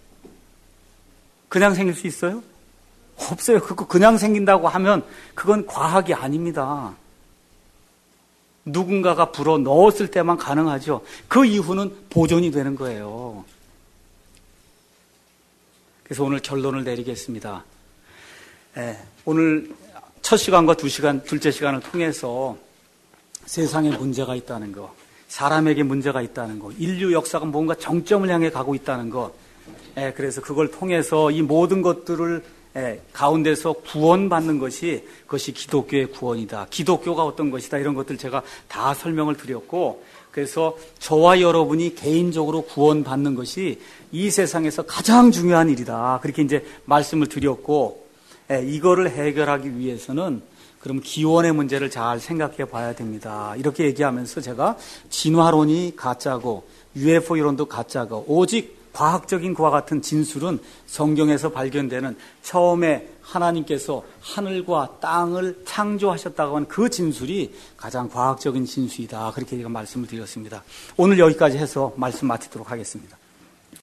그냥 생길 수 있어요? 없어요. 그거 그냥 생긴다고 하면 그건 과학이 아닙니다. 누군가가 불어 넣었을 때만 가능하죠. 그 이후는 보존이 되는 거예요. 그래서 오늘 결론을 내리겠습니다. 오늘 첫 시간과 둘째 시간을 통해서 세상에 문제가 있다는 거, 사람에게 문제가 있다는 거, 인류 역사가 뭔가 정점을 향해 가고 있다는 거, 그래서 그걸 통해서 이 모든 것들을 가운데서 구원받는 그것이 기독교의 구원이다. 기독교가 어떤 것이다. 이런 것들 제가 다 설명을 드렸고, 그래서 저와 여러분이 개인적으로 구원받는 것이 이 세상에서 가장 중요한 일이다. 그렇게 이제 말씀을 드렸고, 이거를 해결하기 위해서는 그럼 기원의 문제를 잘 생각해 봐야 됩니다. 이렇게 얘기하면서 제가 진화론이 가짜고 UFO 이론도 가짜고 오직 과학적인 그와 같은 진술은 성경에서 발견되는 처음에 하나님께서 하늘과 땅을 창조하셨다고 하는 그 진술이 가장 과학적인 진술이다. 그렇게 제가 말씀을 드렸습니다. 오늘 여기까지 해서 말씀 마치도록 하겠습니다.